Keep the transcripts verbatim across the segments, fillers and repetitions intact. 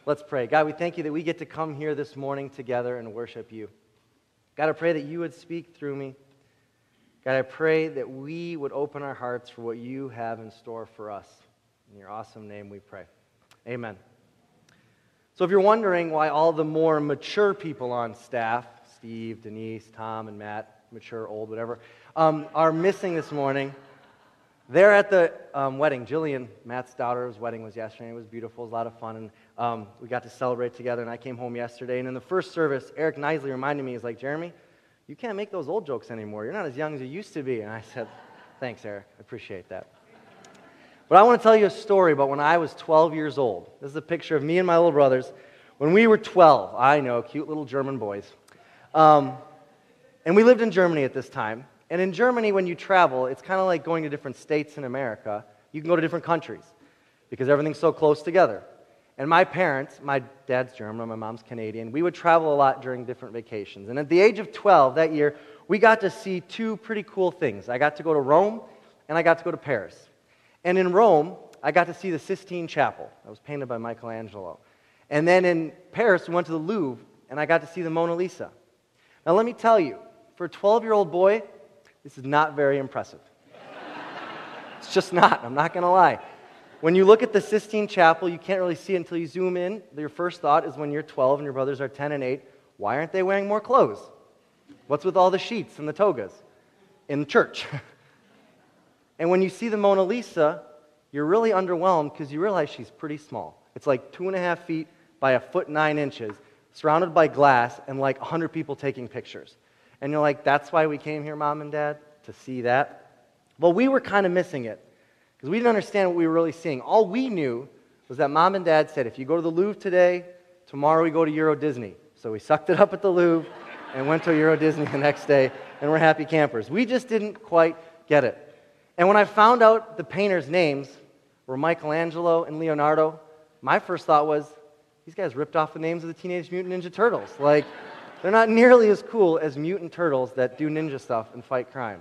Let's pray. God, we thank you that we get to come here this morning together and worship you. God, I pray that you would speak through me. God, I pray that we would open our hearts for what you have in store for us. In your awesome name we pray. Amen. So if you're wondering why all the more mature people on staff, Steve, Denise, Tom, and Matt, mature, old, whatever, um, are missing this morning, they're at the um, wedding. Jillian, Matt's daughter's wedding was yesterday. It was beautiful. It was a lot of fun, and um, we got to celebrate together, and I came home yesterday, and in the first service, Eric Knisley reminded me, he's like, Jeremy, you can't make those old jokes anymore. You're not as young as you used to be. And I said, thanks, Eric. I appreciate that. But I want to tell you a story about when I was twelve years old. This is a picture of me and my little brothers when we were twelve. I know, cute little German boys. Um, and we lived in Germany at this time. And in Germany, when you travel, it's kind of like going to different states in America. You can go to different countries because everything's so close together. And my parents, my dad's German, my mom's Canadian, we would travel a lot during different vacations. And at the age of twelve that year, we got to see two pretty cool things. I got to go to Rome, and I got to go to Paris. And in Rome, I got to see the Sistine Chapel. That was painted by Michelangelo. And then in Paris, we went to the Louvre, and I got to see the Mona Lisa. Now let me tell you, for a twelve-year-old boy, this is not very impressive. It's just not. I'm not going to lie. When you look at the Sistine Chapel, you can't really see it until you zoom in. Your first thought is when you're twelve and your brothers are ten and eight, why aren't they wearing more clothes? What's with all the sheets and the togas in the church? And when you see the Mona Lisa, you're really underwhelmed because you realize she's pretty small. It's like two and a half feet by a foot nine inches, surrounded by glass and like a hundred people taking pictures. And you're like, that's why we came here, Mom and Dad, to see that? Well, we were kind of missing it because we didn't understand what we were really seeing. All we knew was that Mom and Dad said, if you go to the Louvre today, tomorrow we go to Euro Disney. So we sucked it up at the Louvre and went to Euro Disney the next day, and we're happy campers. We just didn't quite get it. And when I found out the painters' names were Michelangelo and Leonardo, my first thought was, these guys ripped off the names of the Teenage Mutant Ninja Turtles. Like, they're not nearly as cool as mutant turtles that do ninja stuff and fight crime.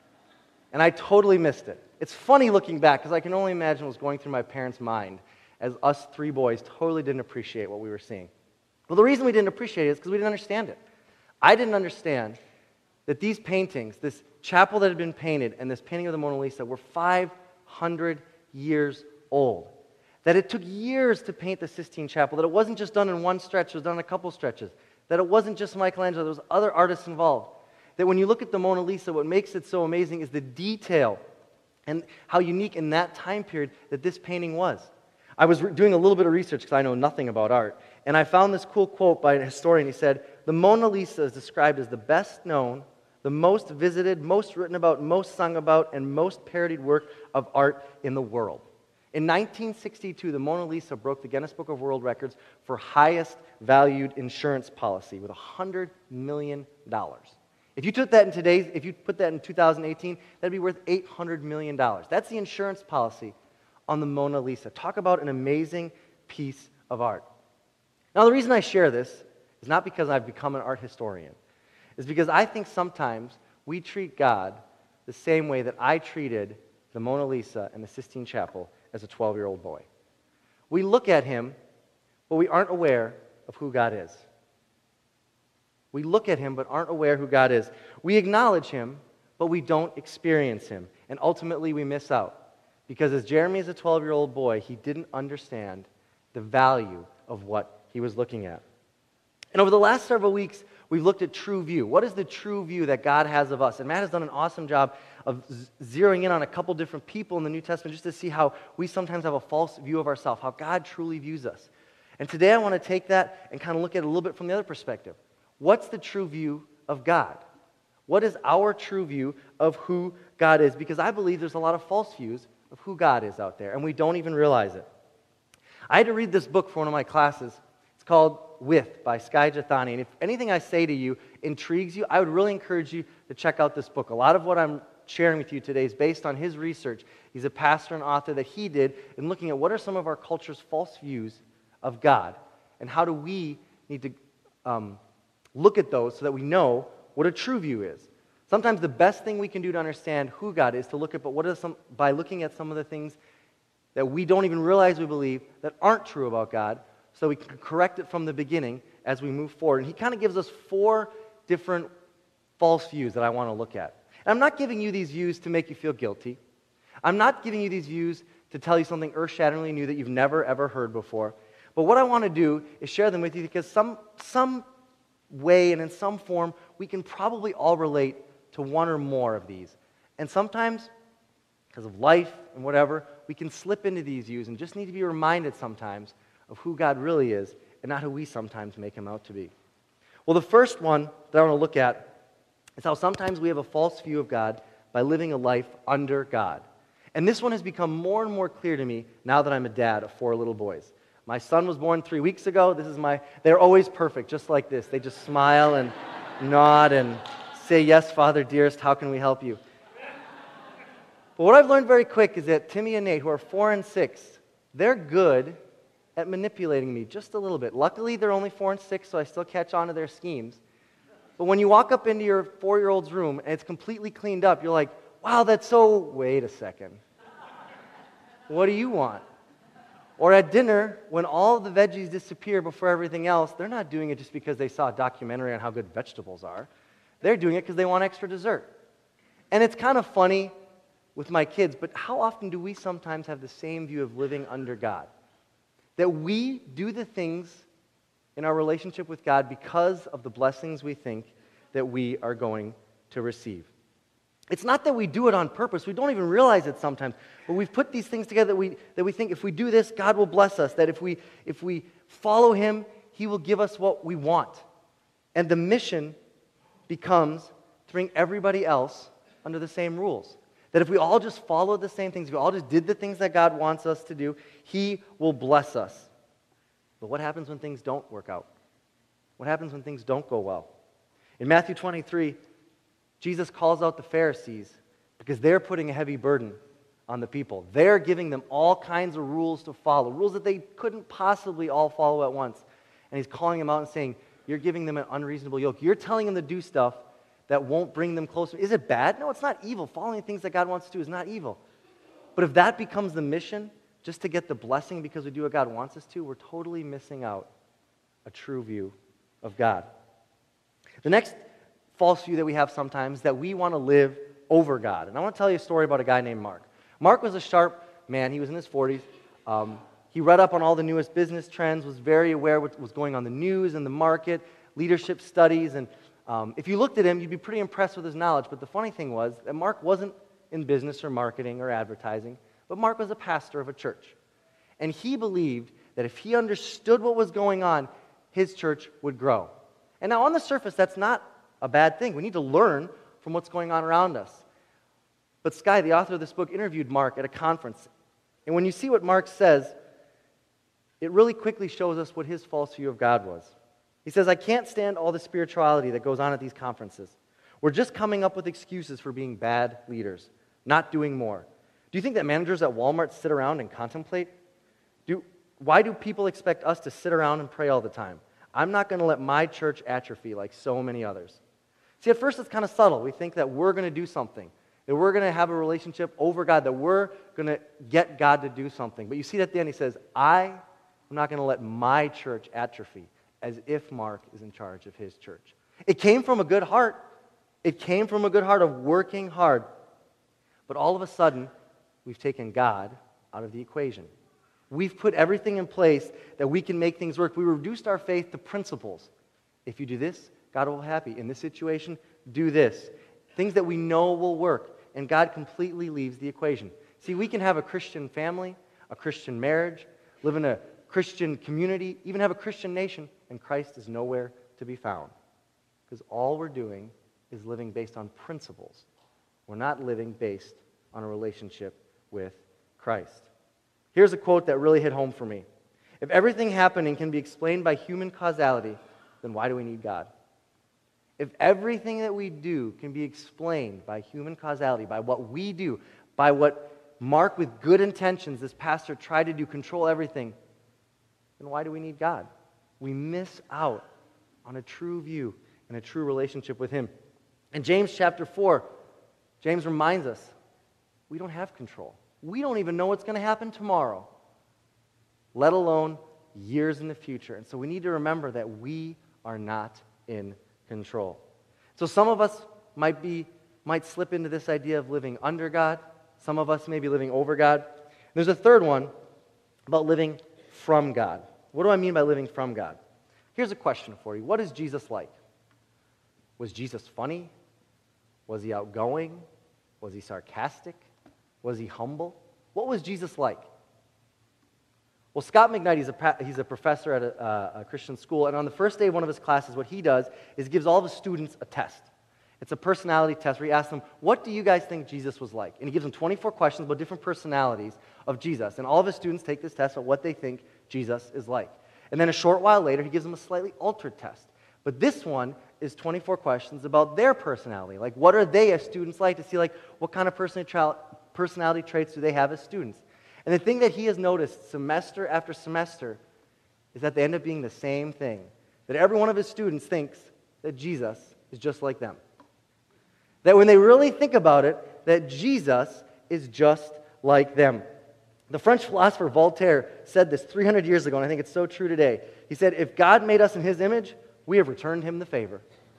And I totally missed it. It's funny looking back, because I can only imagine what was going through my parents' mind as us three boys totally didn't appreciate what we were seeing. Well, the reason we didn't appreciate it is because we didn't understand it. I didn't understand that these paintings, this chapel that had been painted and this painting of the Mona Lisa were five hundred years old. That it took years to paint the Sistine Chapel, that it wasn't just done in one stretch, it was done in a couple stretches. That it wasn't just Michelangelo, there was other artists involved. That when you look at the Mona Lisa, what makes it so amazing is the detail and how unique in that time period that this painting was. I was re- doing a little bit of research because I know nothing about art, and I found this cool quote by a historian. He said, the Mona Lisa is described as the best known, the most visited, most written about, most sung about, and most parodied work of art in the world. In nineteen sixty-two, the Mona Lisa broke the Guinness Book of World Records for highest valued insurance policy with one hundred million dollars. If you took that in today's, if you put that in two thousand eighteen, that'd be worth eight hundred million dollars. That's the insurance policy on the Mona Lisa. Talk about an amazing piece of art. Now, the reason I share this is not because I've become an art historian. It's because I think sometimes we treat God the same way that I treated the Mona Lisa and the Sistine Chapel as a twelve-year-old boy. We look at him, but we aren't aware of who God is. We look at him, but aren't aware who God is. We acknowledge him, but we don't experience him. And ultimately, we miss out. Because as Jeremy is a twelve-year-old boy, he didn't understand the value of what he was looking at. And over the last several weeks, we've looked at true view. What is the true view that God has of us? And Matt has done an awesome job of zeroing in on a couple different people in the New Testament just to see how we sometimes have a false view of ourselves, how God truly views us. And today I want to take that and kind of look at it a little bit from the other perspective. What's the true view of God? What is our true view of who God is? Because I believe there's a lot of false views of who God is out there, and we don't even realize it. I had to read this book for one of my classes. It's called With by Skye Jethani. And if anything I say to you intrigues you, I would really encourage you to check out this book. A lot of what I'm sharing with you today is based on his research. He's a pastor and author that he did in looking at what are some of our culture's false views of God, and how do we need to um, look at those so that we know what a true view is. Sometimes the best thing we can do to understand who God is to look at, but what are some, by looking at some of the things that we don't even realize we believe that aren't true about God, so we can correct it from the beginning as we move forward. And he kind of gives us four different false views that I want to look at. And I'm not giving you these views to make you feel guilty. I'm not giving you these views to tell you something earth-shatteringly new that you've never, ever heard before. But what I want to do is share them with you because some, some way and in some form, we can probably all relate to one or more of these. And sometimes, because of life and whatever, we can slip into these views and just need to be reminded sometimes of who God really is and not who we sometimes make him out to be. Well, the first one that I want to look at is how sometimes we have a false view of God by living a life under God. And this one has become more and more clear to me now that I'm a dad of four little boys. My son was born three weeks ago. This is my, they're always perfect, just like this. They just smile and nod and say, yes, Father, dearest, how can we help you? But what I've learned very quick is that Timmy and Nate, who are four and six, they're good at manipulating me just a little bit. Luckily, they're only four and six, so I still catch on to their schemes. But when you walk up into your four-year-old's room and it's completely cleaned up, you're like, wow, that's so... Wait a second. What do you want? Or at dinner, when all the veggies disappear before everything else, they're not doing it just because they saw a documentary on how good vegetables are. They're doing it because they want extra dessert. And it's kind of funny with my kids, but how often do we sometimes have the same view of living under God? That we do the things in our relationship with God because of the blessings we think that we are going to receive. It's not that we do it on purpose. We don't even realize it sometimes. But we've put these things together that we, that we think if we do this, God will bless us. That if we, if we follow him, he will give us what we want. And the mission becomes to bring everybody else under the same rules. That if we all just followed the same things, if we all just did the things that God wants us to do, he will bless us. But what happens when things don't work out? What happens when things don't go well? In Matthew twenty-three, Jesus calls out the Pharisees because they're putting a heavy burden on the people. They're giving them all kinds of rules to follow, rules that they couldn't possibly all follow at once. And he's calling them out and saying, you're giving them an unreasonable yoke. You're telling them to do stuff that won't bring them closer. Is it bad? No, it's not evil. Following things that God wants to do is not evil. But if that becomes the mission, just to get the blessing because we do what God wants us to, we're totally missing out a true view of God. The next false view that we have sometimes is that we want to live over God. And I want to tell you a story about a guy named Mark. Mark was a sharp man. He was in his forties. Um, he read up on all the newest business trends, was very aware of what was going on in the news and the market, leadership studies, and Um, if you looked at him, you'd be pretty impressed with his knowledge, but the funny thing was that Mark wasn't in business or marketing or advertising, but Mark was a pastor of a church. And he believed that if he understood what was going on, his church would grow. And now on the surface, that's not a bad thing. We need to learn from what's going on around us. But Sky, the author of this book, interviewed Mark at a conference. And when you see what Mark says, it really quickly shows us what his false view of God was. He says, I can't stand all the spirituality that goes on at these conferences. We're just coming up with excuses for being bad leaders, not doing more. Do you think that managers at Walmart sit around and contemplate? Do, why do people expect us to sit around and pray all the time? I'm not going to let my church atrophy like so many others. See, at first it's kind of subtle. We think that we're going to do something, that we're going to have a relationship over God, that we're going to get God to do something. But you see at the end, he says, I am not going to let my church atrophy, as if Mark is in charge of his church. It came from a good heart. It came from a good heart of working hard. But all of a sudden, we've taken God out of the equation. We've put everything in place that we can make things work. We reduced our faith to principles. If you do this, God will be happy. In this situation, do this. Things that we know will work. And God completely leaves the equation. See, we can have a Christian family, a Christian marriage, live in a Christian community, even have a Christian nation, and Christ is nowhere to be found. Because all we're doing is living based on principles. We're not living based on a relationship with Christ. Here's a quote that really hit home for me. If everything happening can be explained by human causality, then why do we need God? If everything that we do can be explained by human causality, by what we do, by what Mark with good intentions, this pastor, tried to do, control everything, then why do we need God? We miss out on a true view and a true relationship with him. In James chapter four, James reminds us, we don't have control. We don't even know what's going to happen tomorrow, let alone years in the future. And so we need to remember that we are not in control. So some of us might be might slip into this idea of living under God. Some of us may be living over God. There's a third one about living from God. What do I mean by living from God? Here's a question for you. What is Jesus like? Was Jesus funny? Was he outgoing? Was he sarcastic? Was he humble? What was Jesus like? Well, Scott McKnight, he's a, he's a professor at a, uh, a Christian school, and on the first day of one of his classes, what he does is gives all of his students a test. It's a personality test where he asks them, what do you guys think Jesus was like? And he gives them twenty-four questions about different personalities of Jesus, and all of his students take this test about what they think Jesus is like. And then a short while later, he gives them a slightly altered test. But this one is twenty-four questions about their personality. Like, what are they as students like, to see, like, what kind of personality traits do they have as students? And the thing that he has noticed semester after semester is that they end up being the same thing. That every one of his students thinks that Jesus is just like them. That when they really think about it, that Jesus is just like them. The French philosopher Voltaire said this three hundred years ago, and I think it's so true today. He said, if God made us in his image, we have returned him the favor.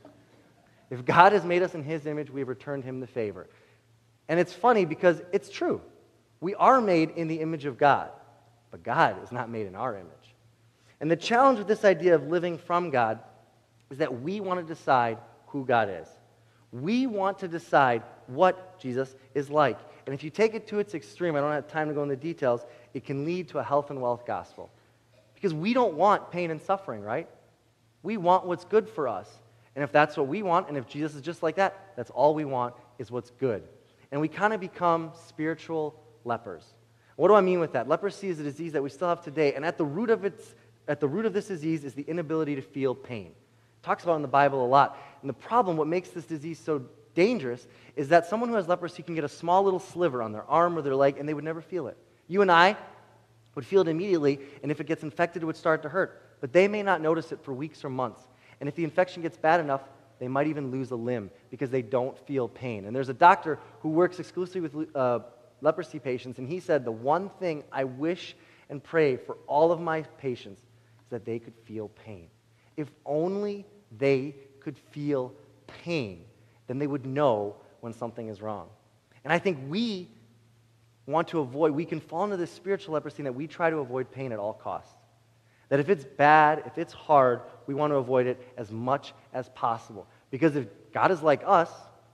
If God has made us in his image, we have returned him the favor. And it's funny because it's true. We are made in the image of God, but God is not made in our image. And the challenge with this idea of living from God is that we want to decide who God is. We want to decide what Jesus is like. And if you take it to its extreme, I don't have time to go into the details, it can lead to a health and wealth gospel. Because we don't want pain and suffering, right? We want what's good for us. And if that's what we want, and if Jesus is just like that, that's all we want is what's good. And we kind of become spiritual lepers. What do I mean with that? Leprosy is a disease that we still have today, and at the root of its, at the root of this disease is the inability to feel pain. It talks about it in the Bible a lot. And the problem, what makes this disease so dangerous, is that someone who has leprosy can get a small little sliver on their arm or their leg, and they would never feel it. You and I would feel it immediately, and if it gets infected, it would start to hurt. But they may not notice it for weeks or months. And if the infection gets bad enough, they might even lose a limb because they don't feel pain. And there's a doctor who works exclusively with uh, leprosy patients, and he said, the one thing I wish and pray for all of my patients is that they could feel pain. If only they could feel pain, then they would know when something is wrong. And I think we want to avoid, we can fall into this spiritual leprosy that we try to avoid pain at all costs. That if it's bad, if it's hard, we want to avoid it as much as possible. Because if God is like us,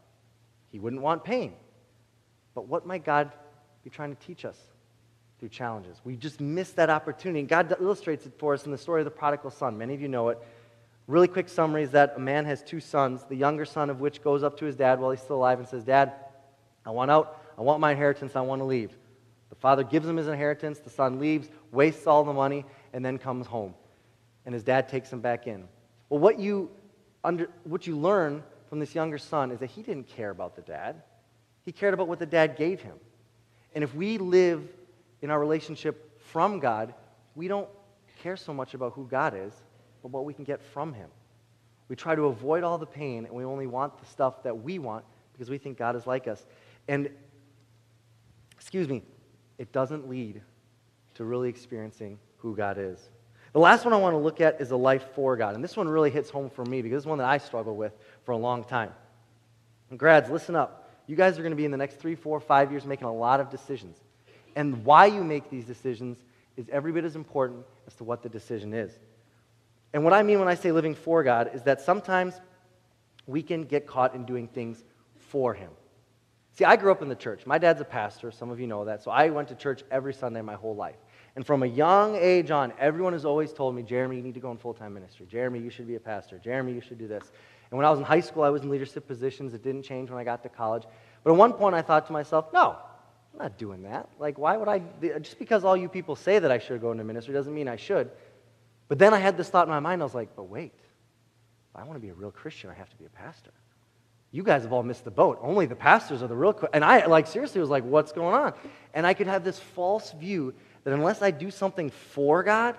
he wouldn't want pain. But what might God be trying to teach us through challenges? We just miss that opportunity. And God illustrates it for us in the story of the prodigal son. Many of you know it. Really quick summary is that a man has two sons, the younger son of which goes up to his dad while he's still alive and says, Dad, I want out. I want my inheritance. I want to leave. The father gives him his inheritance. The son leaves, wastes all the money, and then comes home. And his dad takes him back in. Well, what you, under, what you learn from this younger son is that he didn't care about the dad. He cared about what the dad gave him. And if we live in our relationship from God, we don't care so much about who God is, but what we can get from him. We try to avoid all the pain, and we only want the stuff that we want because we think God is like us. And, excuse me, it doesn't lead to really experiencing who God is. The last one I want to look at is a life for God. And this one really hits home for me because it's one that I struggle with for a long time. And grads, listen up. You guys are going to be in the next three, four, five years making a lot of decisions. And why you make these decisions is every bit as important as to what the decision is. And what I mean when I say living for God is that sometimes we can get caught in doing things for him. See, I grew up in the church. My dad's a pastor. Some of you know that. So I went to church every Sunday my whole life. And from a young age on, everyone has always told me, Jeremy, you need to go in full-time ministry. Jeremy, you should be a pastor. Jeremy, you should do this. And when I was in high school, I was in leadership positions. It didn't change when I got to college. But at one point, I thought to myself, no, I'm not doing that. Like, why would I? Just because all you people say that I should go into ministry doesn't mean I should. But then I had this thought in my mind. I was like, but wait, if I want to be a real Christian, I have to be a pastor. You guys have all missed the boat. Only the pastors are the real. And I, like, seriously was like, what's going on? And I could have this false view that unless I do something for God,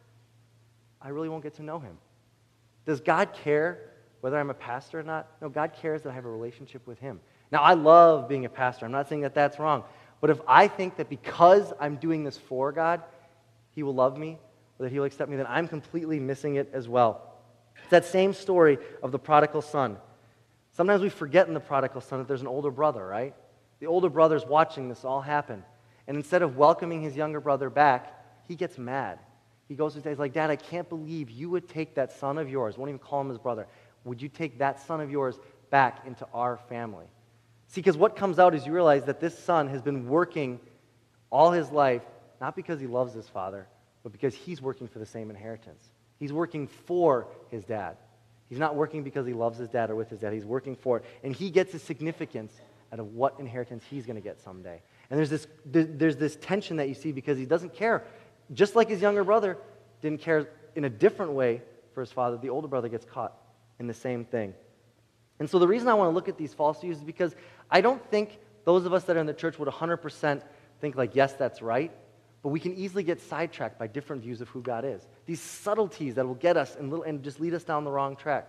I really won't get to know him. Does God care whether I'm a pastor or not? No, God cares that I have a relationship with him. Now, I love being a pastor. I'm not saying that that's wrong. But if I think that because I'm doing this for God, he will love me, or that he will accept me, then I'm completely missing it as well. It's that same story of the prodigal son. Sometimes we forget in the prodigal son that there's an older brother, right? The older brother's watching this all happen. And instead of welcoming his younger brother back, he gets mad. He goes to his dad, he's like, Dad, I can't believe you would take that son of yours, won't even call him his brother. Would you take that son of yours back into our family? See, because what comes out is you realize that this son has been working all his life, not because he loves his father, but because he's working for the same inheritance. He's working for his dad. He's not working because he loves his dad or with his dad. He's working for it. And he gets his significance out of what inheritance he's going to get someday. And there's this, there's this tension that you see because he doesn't care. Just like his younger brother didn't care in a different way for his father, the older brother gets caught in the same thing. And so the reason I want to look at these false views is because I don't think those of us that are in the church would one hundred percent think like, yes, that's right. But we can easily get sidetracked by different views of who God is. These subtleties that will get us and, little, and just lead us down the wrong track.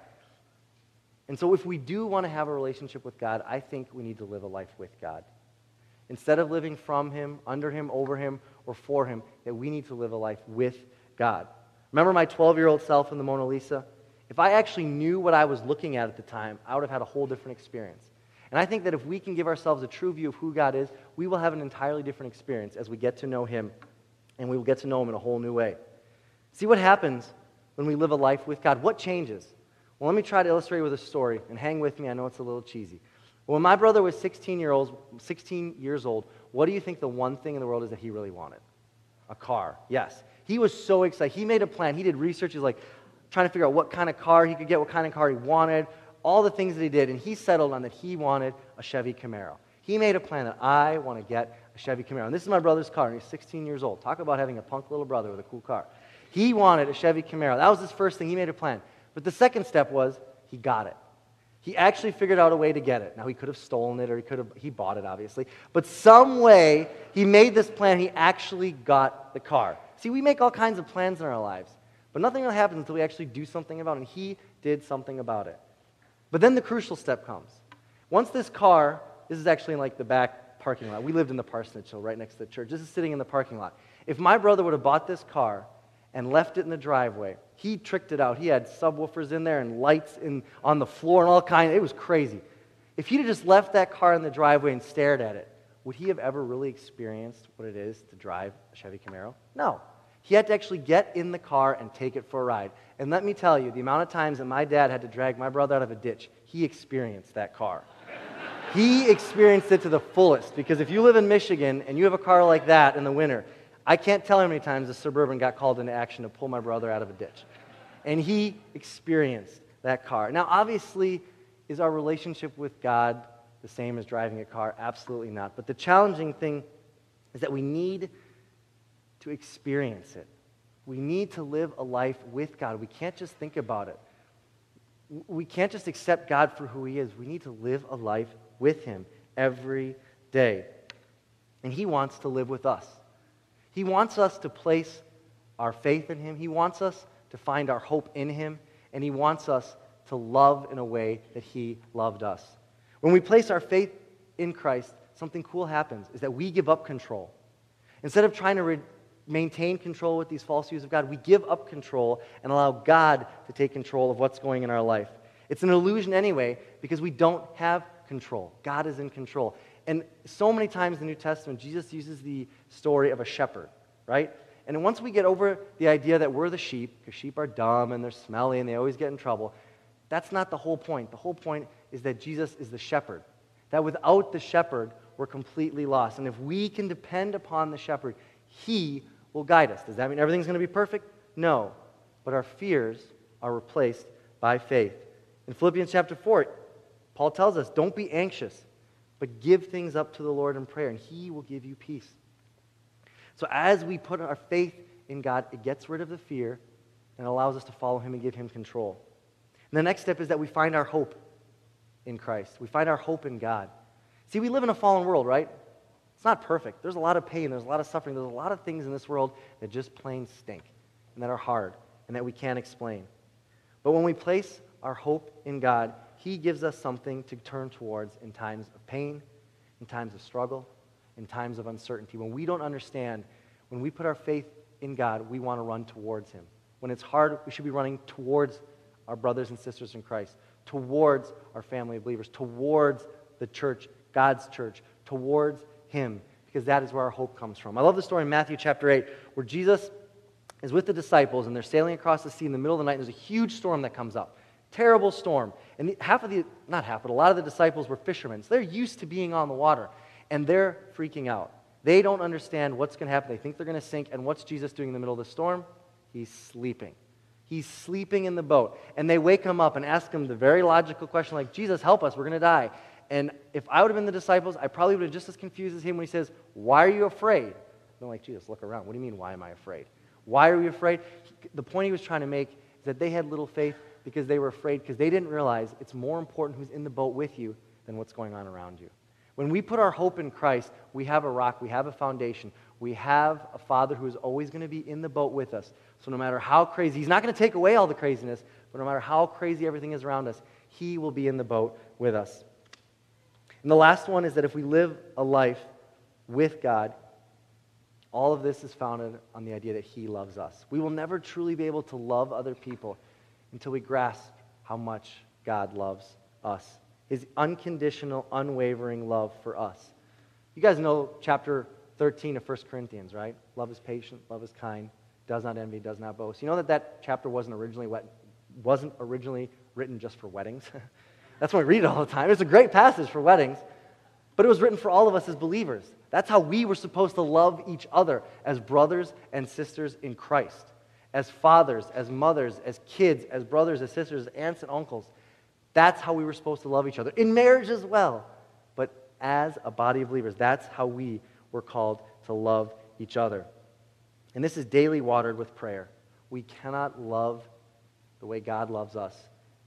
And so if we do want to have a relationship with God, I think we need to live a life with God. Instead of living from Him, under Him, over Him, or for Him, that we need to live a life with God. Remember my twelve-year-old self in the Mona Lisa? If I actually knew what I was looking at at the time, I would have had a whole different experience. And I think that if we can give ourselves a true view of who God is, we will have an entirely different experience as we get to know Him, and we will get to know Him in a whole new way. See what happens when we live a life with God. What changes? Well, let me try to illustrate with a story, and hang with me. I know it's a little cheesy. When my brother was sixteen years old, what do you think the one thing in the world is that he really wanted? A car. Yes. He was so excited. He made a plan. He did research. He was like trying to figure out what kind of car he could get, what kind of car he wanted, all the things that he did, and he settled on that he wanted a Chevy Camaro. He made a plan that I want to get a Chevy Camaro. And this is my brother's car, and he's sixteen years old. Talk about having a punk little brother with a cool car. He wanted a Chevy Camaro. That was his first thing. He made a plan. But the second step was he got it. He actually figured out a way to get it. Now, he could have stolen it, or he could have, he bought it, obviously. But some way, he made this plan. He actually got the car. See, we make all kinds of plans in our lives, but nothing really happens until we actually do something about it, and he did something about it. But then the crucial step comes. Once this car, this is actually in like the back parking lot. We lived in the Parsonage Hill right next to the church. This is sitting in the parking lot. If my brother would have bought this car and left it in the driveway, he tricked it out. He had subwoofers in there and lights in, on the floor and all kinds. It was crazy. If he'd have just left that car in the driveway and stared at it, would he have ever really experienced what it is to drive a Chevy Camaro? No. He had to actually get in the car and take it for a ride. And let me tell you, the amount of times that my dad had to drag my brother out of a ditch, he experienced that car. He experienced it to the fullest, because if you live in Michigan and you have a car like that in the winter, I can't tell how many times the Suburban got called into action to pull my brother out of a ditch. And he experienced that car. Now, obviously, is our relationship with God the same as driving a car? Absolutely not. But the challenging thing is that we need to experience it. We need to live a life with God. We can't just think about it. We can't just accept God for who He is. We need to live a life with Him every day. And He wants to live with us. He wants us to place our faith in Him. He wants us to find our hope in Him. And He wants us to love in a way that He loved us. When we place our faith in Christ, something cool happens, is that we give up control. Instead of trying to re- maintain control with these false views of God, we give up control and allow God to take control of what's going in our life. It's an illusion anyway, because we don't have control. God is in control. And so many times in the New Testament, Jesus uses the story of a shepherd, right? And once we get over the idea that we're the sheep, because sheep are dumb and they're smelly and they always get in trouble, that's not the whole point. The whole point is that Jesus is the shepherd. That without the shepherd, we're completely lost. And if we can depend upon the shepherd, He will guide us. Does that mean everything's going to be perfect? No. But our fears are replaced by faith. In Philippians chapter four, Paul tells us, don't be anxious, but give things up to the Lord in prayer, and He will give you peace. So as we put our faith in God, it gets rid of the fear and allows us to follow Him and give Him control. And the next step is that we find our hope in Christ. We find our hope in God. See, we live in a fallen world, right? It's not perfect. There's a lot of pain. There's a lot of suffering. There's a lot of things in this world that just plain stink and that are hard and that we can't explain. But when we place our hope in God, He gives us something to turn towards in times of pain, in times of struggle, in times of uncertainty. When we don't understand, when we put our faith in God, we want to run towards him. When it's hard, we should be running towards our brothers and sisters in Christ, towards our family of believers, towards the church, God's church, towards him, because that is where our hope comes from. I love the story in Matthew chapter eight, where Jesus is with the disciples, and they're sailing across the sea in the middle of the night, and there's a huge storm that comes up. Terrible storm. And the, half of the, not half, but a lot of the disciples were fishermen, so they're used to being on the water, and they're freaking out. They don't understand what's going to happen. They think they're going to sink, and what's Jesus doing in the middle of the storm? He's sleeping. He's sleeping in the boat. And they wake him up and ask him the very logical question, like, Jesus, help us, we're going to die. And if I would have been the disciples, I probably would have just as confused as him when he says, why are you afraid? They're like, Jesus, look around. What do you mean, why am I afraid? Why are we afraid? The point he was trying to make is that they had little faith because they were afraid, because they didn't realize it's more important who's in the boat with you than what's going on around you. When we put our hope in Christ, we have a rock, we have a foundation, we have a Father who is always going to be in the boat with us. So no matter how crazy, he's not going to take away all the craziness, but no matter how crazy everything is around us, he will be in the boat with us. And the last one is that if we live a life with God, all of this is founded on the idea that he loves us. We will never truly be able to love other people until we grasp how much God loves us. His unconditional, unwavering love for us. You guys know chapter thirteen of First Corinthians, right? Love is patient, love is kind, does not envy, does not boast. You know that that chapter wasn't originally wet, wasn't originally written just for weddings? That's why we read it all the time. It's a great passage for weddings, but it was written for all of us as believers. That's how we were supposed to love each other as brothers and sisters in Christ, as fathers, as mothers, as kids, as brothers, as sisters, as aunts and uncles. That's how we were supposed to love each other, in marriage as well. But as a body of believers, that's how we were called to love each other. And this is daily watered with prayer. We cannot love the way God loves us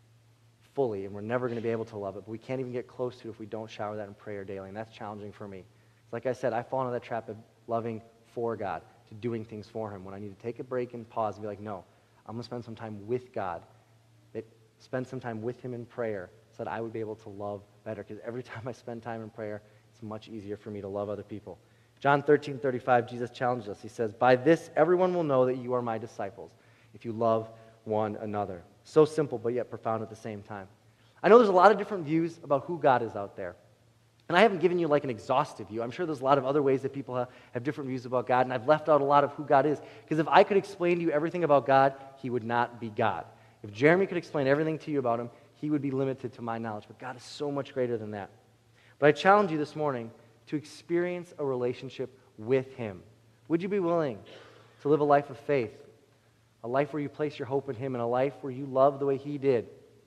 fully, and we're never going to be able to love it, but we can't even get close to it if we don't shower that in prayer daily, and that's challenging for me. Like I said, I fall into that trap of loving for God, to doing things for him, when I need to take a break and pause and be like, no, I'm going to spend some time with God, that spend some time with him in prayer so that I would be able to love better, because every time I spend time in prayer, it's much easier for me to love other people. John thirteen thirty-five, Jesus challenges us. He says, by this everyone will know that you are my disciples, if you love one another. So simple, but yet profound at the same time. I know there's a lot of different views about who God is out there. And I haven't given you like an exhaustive view. I'm sure there's a lot of other ways that people have, have different views about God, and I've left out a lot of who God is. Because if I could explain to you everything about God, he would not be God. If Jeremy could explain everything to you about him, he would be limited to my knowledge. But God is so much greater than that. But I challenge you this morning to experience a relationship with him. Would you be willing to live a life of faith, a life where you place your hope in him, and a life where you love the way he did?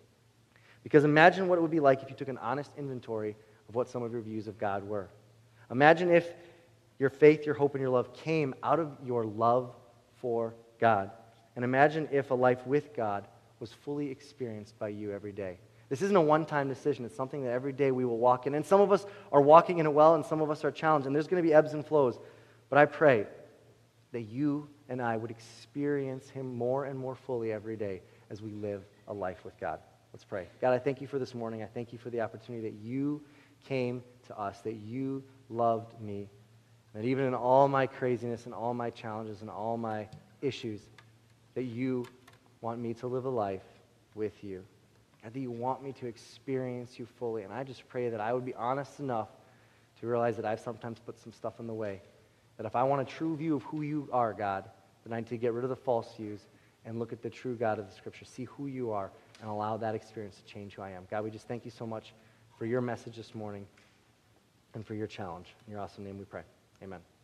Because imagine what it would be like if you took an honest inventory of what some of your views of God were. Imagine if your faith, your hope, and your love came out of your love for God. And imagine if a life with God was fully experienced by you every day. This isn't a one-time decision. It's something that every day we will walk in. And some of us are walking in it well, and some of us are challenged. And there's going to be ebbs and flows. But I pray that you and I would experience him more and more fully every day as we live a life with God. Let's pray. God, I thank you for this morning. I thank you for the opportunity that you came to us, that you loved me, that even in all my craziness and all my challenges and all my issues, that you want me to live a life with you, and that you want me to experience you fully. And I just pray that I would be honest enough to realize that I've sometimes put some stuff in the way, that if I want a true view of who you are, God, then I need to get rid of the false views and look at the true God of the Scripture, see who you are, and allow that experience to change who I am. God, we just thank you so much for your message this morning and for your challenge. In your awesome name we pray. Amen.